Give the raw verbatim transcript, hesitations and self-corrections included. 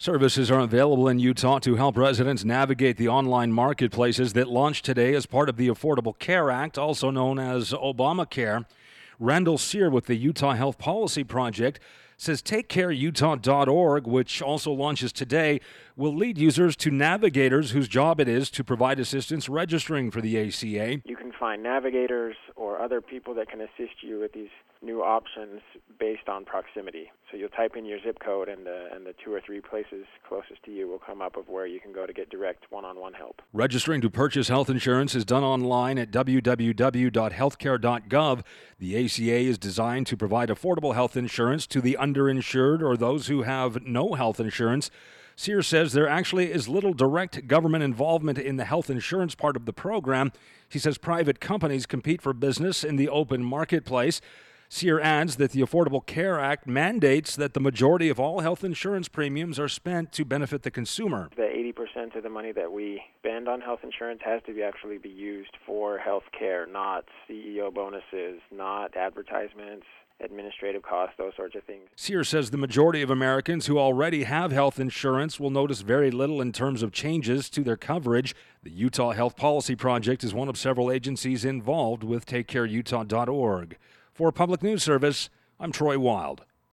Services are available in Utah to help residents navigate the online marketplaces that launched today as part of the Affordable Care Act, also known as Obamacare. Randall Sear with the Utah Health Policy Project says take care utah dot org, which also launches today, will lead users to navigators whose job it is to provide assistance registering for the A C A. You can find navigators or other people that can assist you with these new options based on proximity. So you'll type in your zip code and the, and the two or three places closest to you will come up of where you can go to get direct one-on-one help. Registering to purchase health insurance is done online at w w w dot healthcare dot gov. The A C A is designed to provide affordable health insurance to the underinsured or those who have no health insurance. Sear says there actually is little direct government involvement in the health insurance part of the program. He says private companies compete for business in the open marketplace. Sear adds that the Affordable Care Act mandates that the majority of all health insurance premiums are spent to benefit the consumer. The eighty percent of the money that we spend on health insurance has to be actually be used for health care, not C E O bonuses, not advertisements, administrative costs, those sorts of things. Sear says the majority of Americans who already have health insurance will notice very little in terms of changes to their coverage. The Utah Health Policy Project is one of several agencies involved with take care utah dot org. For Public News Service, I'm Troy Wild.